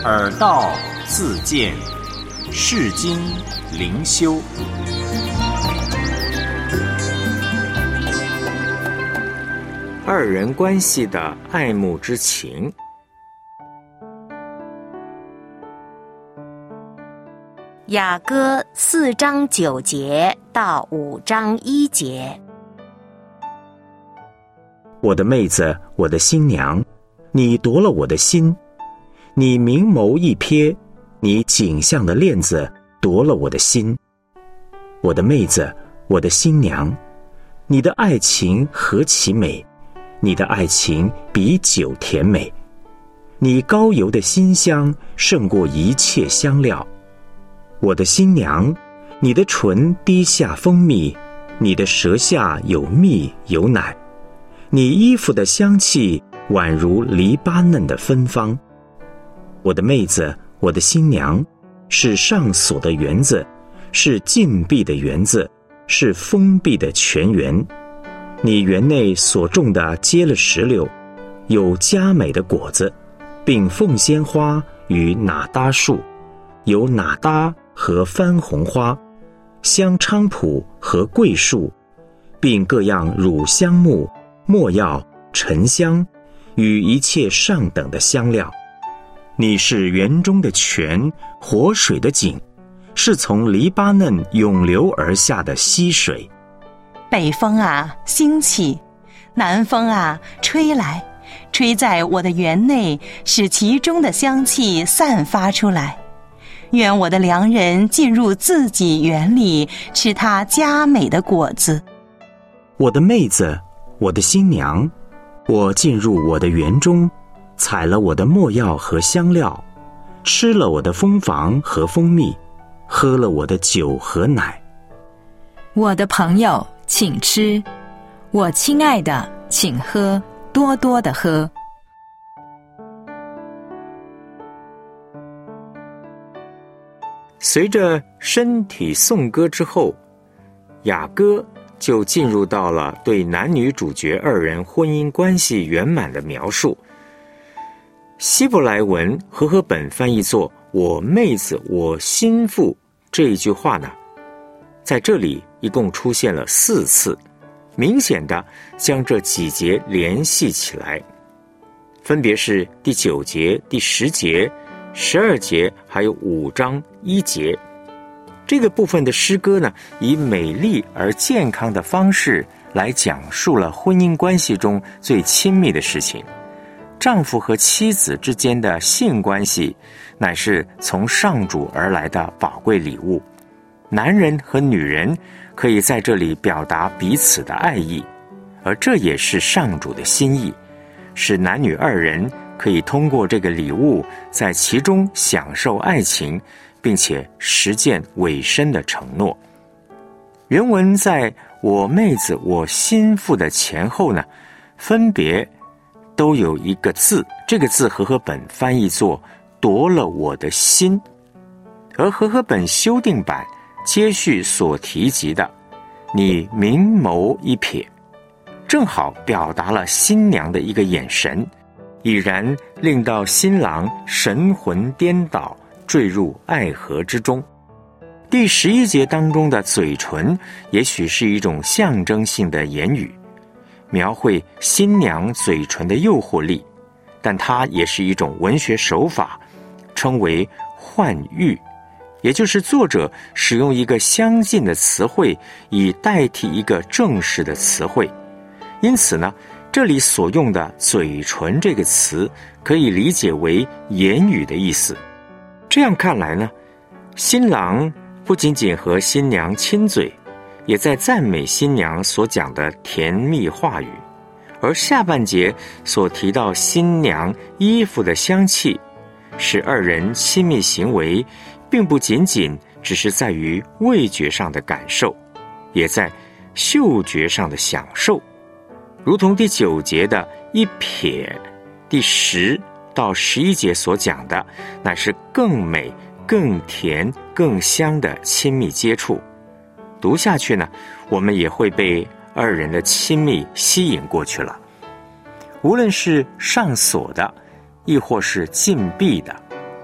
耳道自见，世经灵修。二人关系的爱慕之情。 雅歌4章9节到5章1节。 我的妹子，我的新娘，你夺了我的心，你明眸一瞥，你颈项的链子夺了我的心。我的妹子，我的新娘，你的爱情何其美，你的爱情比酒甜美，你高油的馨香胜过一切香料。我的新娘，你的唇滴下蜂蜜，你的舌下有蜜有奶，你衣服的香气宛如黎巴嫩的芬芳。我的妹子，我的新娘，是上所的园子，是禁闭的园子，是封闭的泉源。你园内所种的结了石榴，有佳美的果子，并凤仙花与哪搭树，有哪搭和番红花，香菖蒲和桂树，并各样乳香木、没药、沉香与一切上等的香料。你是园中的泉，活水的井，是从黎巴嫩涌流而下的溪水。 北风啊，兴起；南风啊，吹来，吹在我的园内，使其中的香气散发出来。愿我的良人进入自己园里，吃他佳美的果子。 我的妹子，我的新娘，我进入我的园中，采了我的没药和香料，吃了我的蜂房和蜂蜜，喝了我的酒和奶。 我的朋友，请吃；我亲爱的，请喝，多多的喝。 随着身体颂歌之后，雅歌就进入到了对男女主角二人婚姻关系圆满的描述。希伯来文和合本翻译作我妹子我心腹这一句话呢，在这里一共出现了4次，明显的将这几节联系起来，分别是第9节、第10节、12节还有5章1节。这个部分的诗歌呢，以美丽而健康的方式来讲述了婚姻关系中最亲密的事情。丈夫和妻子之间的性关系乃是从上主而来的宝贵礼物，男人和女人可以在这里表达彼此的爱意，而这也是上主的心意，使男女二人可以通过这个礼物在其中享受爱情，并且实践委身的承诺。原文在我妹子我心腹的前后呢，分别都有一个字，这个字和合本翻译作夺了我的心，而和合本修订版接续所提及的你明眸一瞥，正好表达了新娘的一个眼神，已然令到新郎神魂颠倒，坠入爱河之中。第11节当中的嘴唇也许是一种象征性的言语，描绘新娘嘴唇的诱惑力，但它也是一种文学手法，称为换喻，也就是作者使用一个相近的词汇以代替一个正式的词汇。因此呢，这里所用的嘴唇这个词可以理解为言语的意思。这样看来呢，新郎不仅仅和新娘亲嘴，也在赞美新娘所讲的甜蜜话语。而下半节所提到新娘衣服的香气，使二人亲密行为并不仅仅只是在于味觉上的感受，也在嗅觉上的享受。如同第9节的一瞥，第10到11节所讲的，乃是更美、更甜、更香的亲密接触。读下去呢，我们也会被二人的亲密吸引过去了。无论是上锁的，亦或是禁闭的，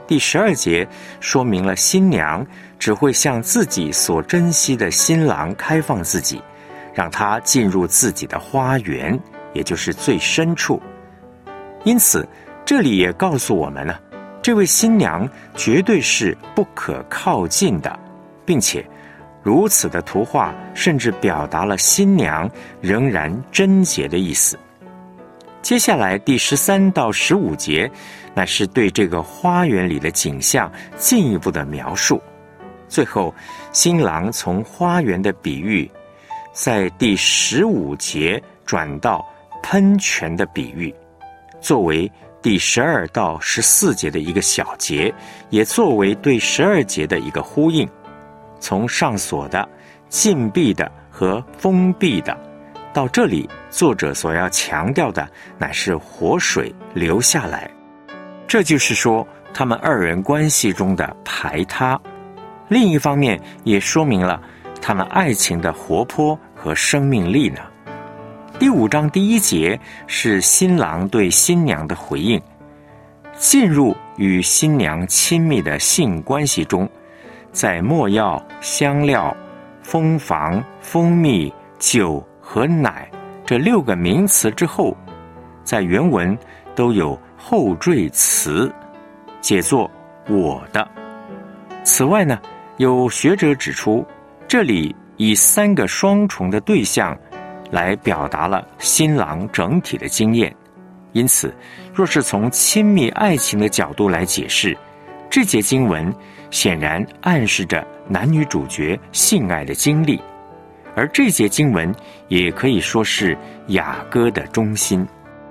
第12节说明了新娘只会向自己所珍惜的新郎开放自己，让他进入自己的花园，也就是最深处。因此这里也告诉我们呢，这位新娘绝对是不可靠近的，并且如此的图画甚至表达了新娘仍然贞洁的意思。接下来第13到15节乃是对这个花园里的景象进一步的描述。最后新郎从花园的比喻在第15节转到喷泉的比喻，作为第12到14节的一个小节，也作为对12节的一个呼应。从上锁的、禁闭的和封闭的，到这里作者所要强调的乃是活水流下来，这就是说他们二人关系中的排他。另一方面也说明了他们爱情的活泼和生命力呢。第5章第1节是新郎对新娘的回应，进入与新娘亲密的性关系中，在没药、香料、蜂房、蜂蜜、酒和奶这6个名词之后，在原文都有后缀词，解作我的。此外呢，有学者指出，这里以3个双重的对象来表达了新郎整体的经验。因此若是从亲密爱情的角度来解释，这节经文显然暗示着男女主角性爱的经历，而这节经文也可以说是雅歌的中心。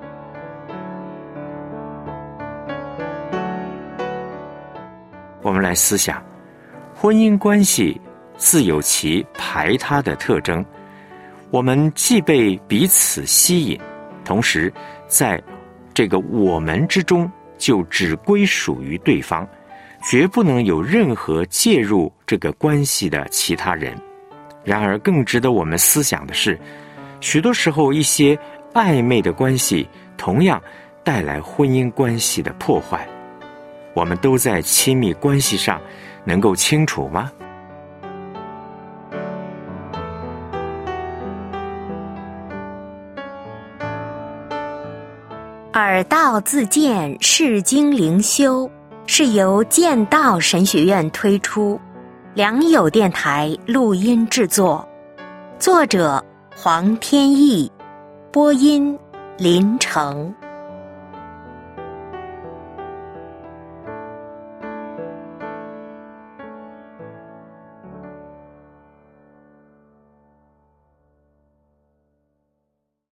我们来思想，婚姻关系自有其排他的特征，我们既被彼此吸引，同时在这个我们之中就只归属于对方，绝不能有任何介入这个关系的其他人。然而更值得我们思想的是，许多时候一些暧昧的关系同样带来婚姻关系的破坏。我们都在亲密关系上能够清楚吗？ 耳道自荐释经灵修是由剑道神学院推出，良友电台录音制作，作者黄天意，播音林成。